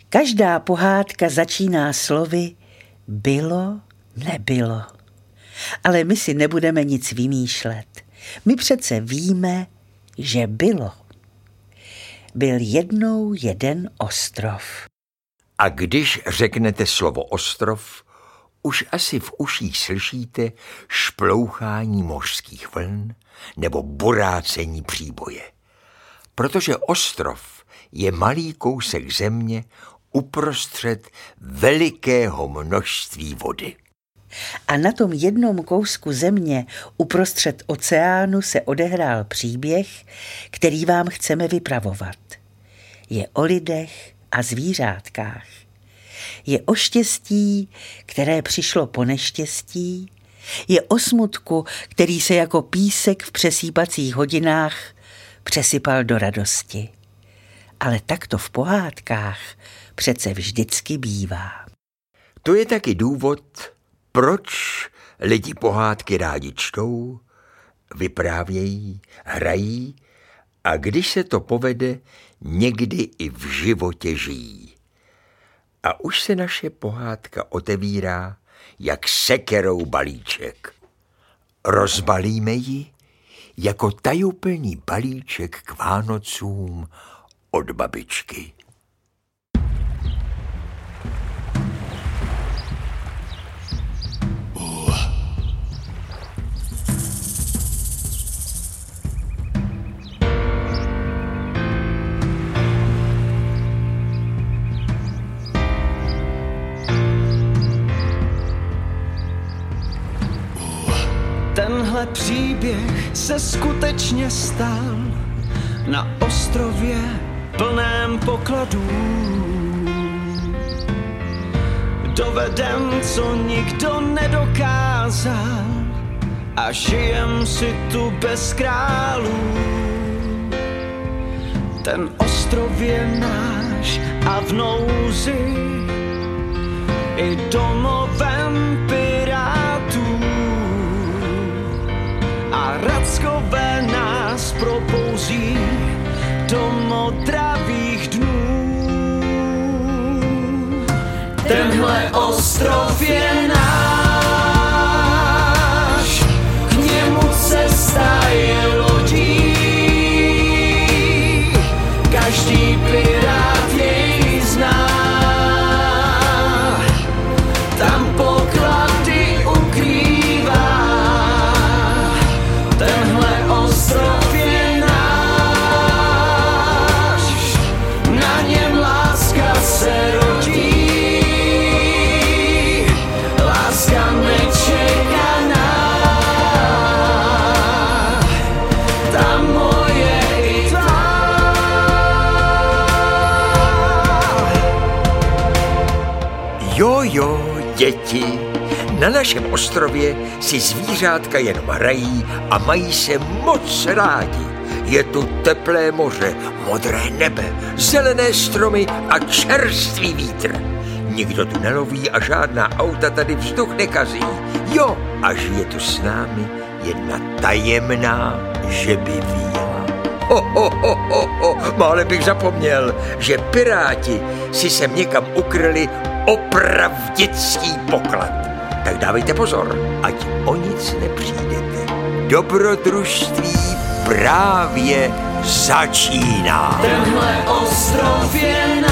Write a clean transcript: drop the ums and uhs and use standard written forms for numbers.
Každá pohádka začíná slovy bylo, nebylo. Ale my si nebudeme nic vymýšlet. My přece víme, že bylo. Byl jednou jeden ostrov. A když řeknete slovo ostrov, už asi v uších slyšíte šplouchání mořských vln nebo burácení příboje. Protože ostrov je malý kousek země uprostřed velikého množství vody. A na tom jednom kousku země uprostřed oceánu se odehrál příběh, který vám chceme vypravovat. Je o lidech a zvířátkách. Je o štěstí, které přišlo po neštěstí. Je o smutku, který se jako písek v přesýpacích hodinách přesypal do radosti. Ale tak to v pohádkách přece vždycky bývá. To je taky důvod, proč lidi pohádky rádi čtou, vyprávějí, hrají a když se to povede, někdy i v životě žijí. A už se naše pohádka otevírá jak sekerou balíček. Rozbalíme ji jako tajuplný balíček k Vánocům od babičky. Tenhle příběh se skutečně stal na ostrově plném pokladů. Dovedem, co nikdo nedokázal a žijem si tu bez králů. Ten ostrov je náš a v nouzi i domovem pirátů. A rackové nás probouzí do modravých dnů. Tenhle ostrov je náš, k němu cesta je lodí. Každý pirát jej zná, tam poklady ukrývá. Tenhle ostrov je náš, na něm láska se rodí. Láska nečekaná, ta moje i tvá. Jo, děti, na našem ostrově si zvířátka jenom hrají a mají se moc rádi. Je tu teplé moře, modré nebe, zelené stromy a čerstvý vítr. Nikdo tu neloví a žádná auta tady vzduch nekazí. Jo, a žije tu s námi jedna tajemná žebivíla. Málem bych zapomněl, že piráti si sem někam ukryli opravdický poklad. Tak dávejte pozor, ať o nic nepřijdete. Dobrodružství právě začíná. Tenhle ostrov je